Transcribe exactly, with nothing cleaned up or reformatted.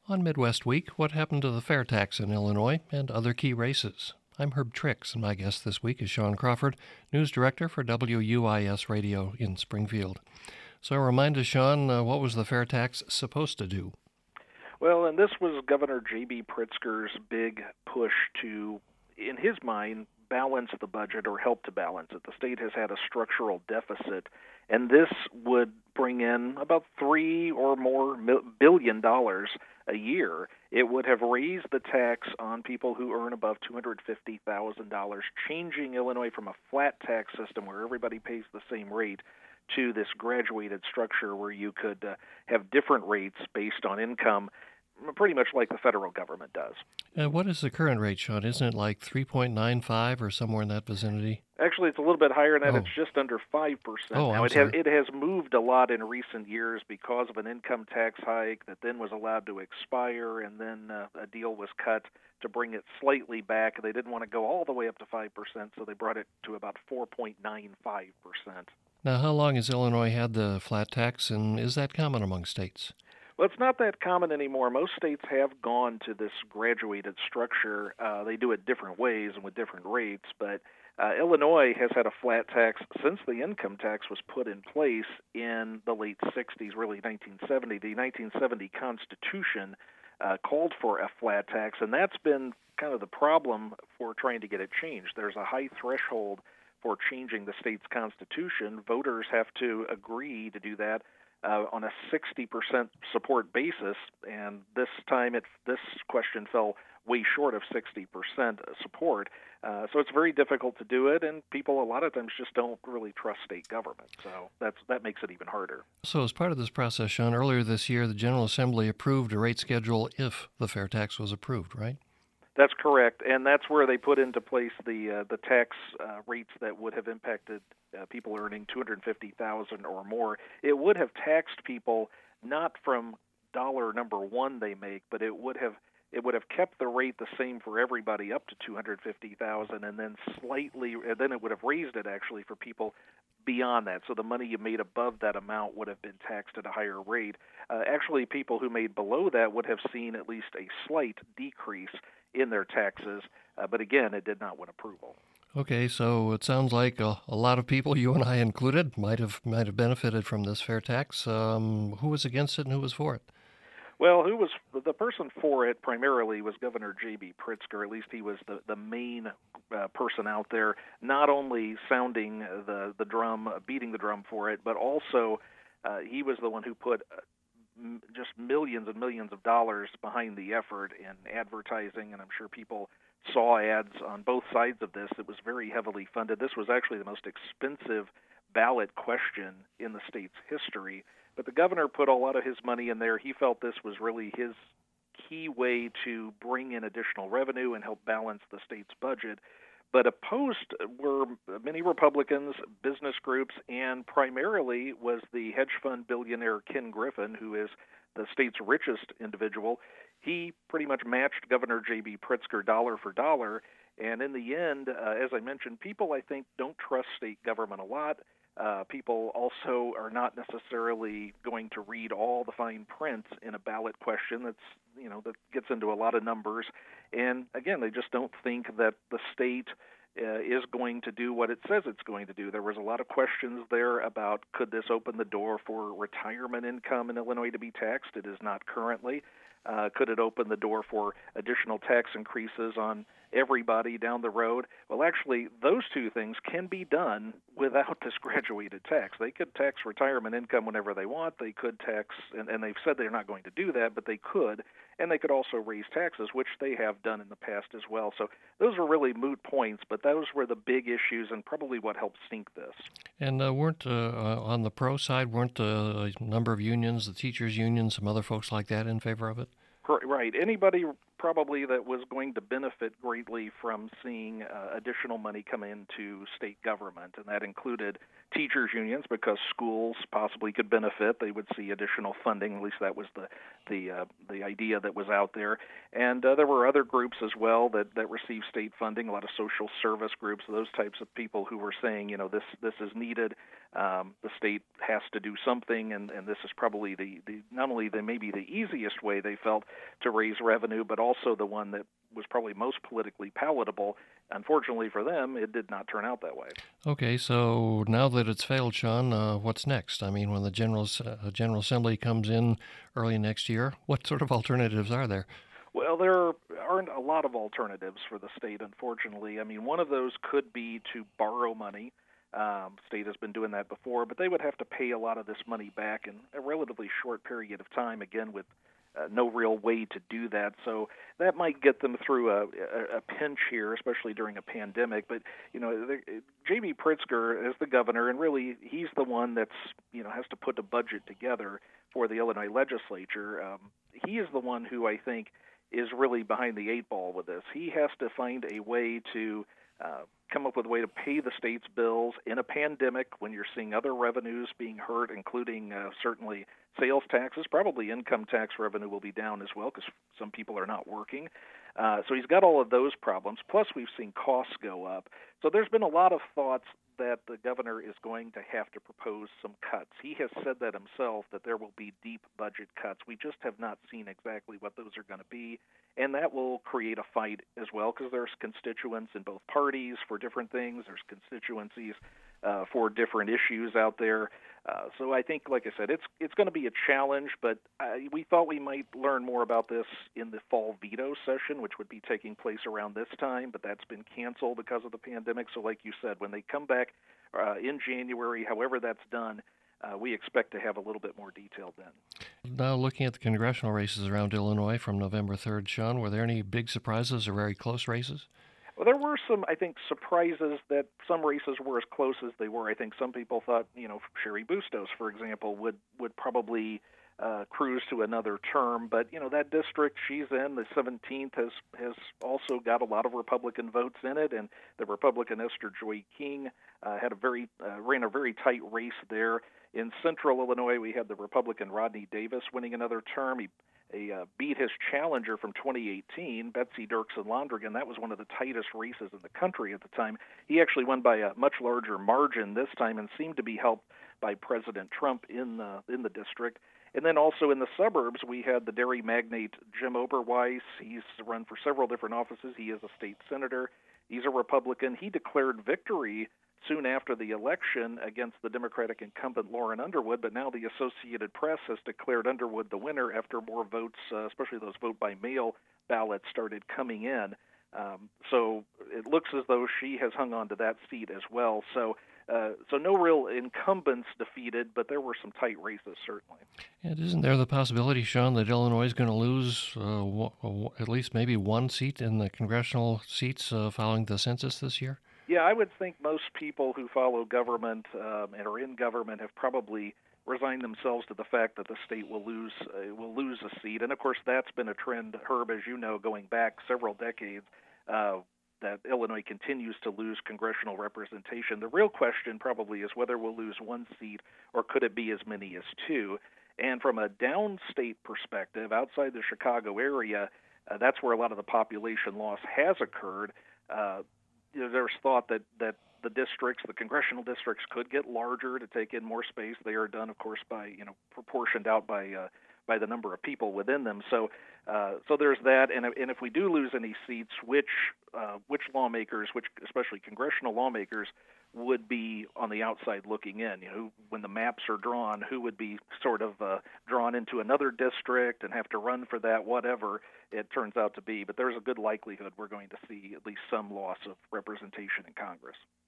On Midwest Week, what happened to the fair tax in Illinois and other key races? I'm Herb Trix, and my guest this week is Sean Crawford, news director for W U I S Radio in Springfield. So remind us, Sean, uh, what was the fair tax supposed to do? Well, and this was Governor J B. Pritzker's big push to, in his mind, balance the budget or help to balance it. The state has had a structural deficit, and this would bring in about three or more billion dollars a year. It would have raised the tax on people who earn above two hundred fifty thousand dollars, changing Illinois from a flat tax system where everybody pays the same rate to this graduated structure where you could uh, have different rates based on income, pretty much like the federal government does. Uh, what is the current rate, Sean? Isn't it like three point nine five or somewhere in that vicinity? Actually, it's a little bit higher than that. Oh. It's just under five percent. Oh, now, I'm it has, sorry. it has moved a lot in recent years because of an income tax hike that then was allowed to expire, and then uh, a deal was cut to bring it slightly back. They didn't want to go all the way up to five percent, so they brought it to about four point nine five percent. Now, how long has Illinois had the flat tax, and is that common among states? Well, it's not that common anymore. Most states have gone to this graduated structure. Uh, they do it different ways and with different rates, but uh, Illinois has had a flat tax since the income tax was put in place in the late sixties, really nineteen seventy. The nineteen seventy Constitution uh, called for a flat tax, and that's been kind of the problem for trying to get it changed. There's a high threshold for changing the state's constitution. Voters have to agree to do that Uh, on a sixty percent support basis, and this time it, this question fell way short of sixty percent support. Uh, so it's very difficult to do it, and people a lot of times just don't really trust state government. So that's that makes it even harder. So as part of this process, Sean, earlier this year, the General Assembly approved a rate schedule if the fair tax was approved, right? That's correct, and that's where they put into place the uh, the tax uh, rates that would have impacted uh, people earning two hundred fifty thousand dollars or more. It would have taxed people not from dollar number one they make, but it would have it would have kept the rate the same for everybody up to two hundred fifty thousand dollars, and then slightly, and then it would have raised it actually for people beyond that. So the money you made above that amount would have been taxed at a higher rate. Uh, actually, people who made below that would have seen at least a slight decrease in their taxes, uh, but again, it did not win approval. Okay, so it sounds like a, a lot of people, you and I included, might have might have benefited from this fair tax. Um, who was against it and who was for it? Well, who was the person for it primarily was Governor J B. Pritzker. At least he was the, the main uh, person out there, not only sounding the, the drum, beating the drum for it, but also uh, he was the one who put uh, m- just millions and millions of dollars behind the effort in advertising, and I'm sure people saw ads on both sides of this. It was very heavily funded. This was actually the most expensive ballot question in the state's history. But the governor put a lot of his money in there. He felt this was really his key way to bring in additional revenue and help balance the state's budget. But opposed were many Republicans, business groups, and primarily was the hedge fund billionaire Ken Griffin, who is the state's richest individual. He pretty much matched Governor J B. Pritzker dollar for dollar. And in the end, uh, as I mentioned, people, I think, don't trust state government a lot. Uh, people also are not necessarily going to read all the fine print in a ballot question that's, you know, that gets into a lot of numbers. And again, they just don't think that the state uh, is going to do what it says it's going to do. There was a lot of questions there about could this open the door for retirement income in Illinois to be taxed? It is not currently. Uh, could it open the door for additional tax increases on everybody down the road? Well, actually, those two things can be done without this graduated tax. They could tax retirement income whenever they want. They could tax, and, and they've said they're not going to do that, but they could. And they could also raise taxes, which they have done in the past as well. So those are really moot points, but those were the big issues and probably what helped sink this. And uh, weren't, uh, uh, on the pro side, weren't uh, a number of unions, the teachers' union, some other folks like that in favor of it? Right. Anybody probably that was going to benefit greatly from seeing uh, additional money come into state government, and that included teachers' unions because schools possibly could benefit. They would see additional funding. At least that was the the uh, the idea that was out there. And uh, there were other groups as well that, that received state funding, a lot of social service groups, those types of people who were saying, you know, this this is needed. Um, the state has to do something, and, and this is probably the, the not only the maybe the easiest way they felt to raise revenue, but also the one that was probably most politically palatable. Unfortunately for them, it did not turn out that way. Okay, so now that it's failed, Sean, uh, what's next? I mean, when the General, uh, General Assembly comes in early next year, what sort of alternatives are there? Well, there aren't a lot of alternatives for the state, unfortunately. I mean, one of those could be to borrow money. Um, state has been doing that before, but they would have to pay a lot of this money back in a relatively short period of time, again, with uh, no real way to do that. So that might get them through a, a, a pinch here, especially during a pandemic. But, you know, J B. Pritzker is the governor, and really he's the one that's, you know, has to put a budget together for the Illinois legislature. Um, he is the one who I think is really behind the eight ball with this. He has to find a way to uh, come up with a way to pay the state's bills in a pandemic when you're seeing other revenues being hurt, including uh, certainly sales taxes. Probably income tax revenue will be down as well because some people are not working. Uh, so he's got all of those problems. Plus, we've seen costs go up. So there's been a lot of thoughts that the governor is going to have to propose some cuts. He has said that himself, that there will be deep budget cuts. We just have not seen exactly what those are going to be, and that will create a fight as well because there's constituents in both parties for different things. There's constituencies uh, for different issues out there. Uh, so I think, like I said, it's it's going to be a challenge, but uh, we thought we might learn more about this in the fall veto session, which would be taking place around this time, but that's been canceled because of the pandemic. So like you said, when they come back uh, in January, however that's done, uh, we expect to have a little bit more detail then. Now, looking at the congressional races around Illinois from November third, Sean, were there any big surprises or very close races? Well, there were some, I think, surprises that some races were as close as they were. I think some people thought, you know, Sherry Bustos, for example, would would probably uh, cruise to another term. But, you know, that district she's in, the seventeenth, has has also got a lot of Republican votes in it. And the Republican Esther Joy King uh, had a very uh, ran a very tight race there. In central Illinois, we had the Republican Rodney Davis winning another term. He He uh, beat his challenger from twenty eighteen, Betsy Dirksen Londrigan. That was one of the tightest races in the country at the time. He actually won by a much larger margin this time and seemed to be helped by President Trump in the, in the district. And then also in the suburbs, we had the dairy magnate Jim Oberweis. He's run for several different offices. He is a state senator. He's a Republican. He declared victory soon after the election against the Democratic incumbent Lauren Underwood, but now the Associated Press has declared Underwood the winner after more votes, uh, especially those vote-by-mail ballots, started coming in. Um, so it looks as though she has hung on to that seat as well. So uh, so no real incumbents defeated, but there were some tight races, certainly. And isn't there the possibility, Sean, that Illinois is going to lose uh, w- at least maybe one seat in the congressional seats uh, following the census this year? Yeah, I would think most people who follow government um, and are in government have probably resigned themselves to the fact that the state will lose uh, will lose a seat. And of course, that's been a trend, Herb, as you know, going back several decades. Uh, that Illinois continues to lose congressional representation. The real question probably is whether we'll lose one seat or could it be as many as two. And from a downstate perspective, outside the Chicago area, uh, that's where a lot of the population loss has occurred. Uh, you know, there's thought that, that the districts, the congressional districts, could get larger to take in more space. They are done, of course, by, you know, proportioned out by uh, by the number of people within them. So, uh, so there's that. And, and if we do lose any seats, which uh, which lawmakers, which especially congressional lawmakers, would be on the outside looking in? You know, when the maps are drawn, who would be sort of uh, drawn into another district and have to run for that, whatever it turns out to be. But there's a good likelihood we're going to see at least some loss of representation in Congress.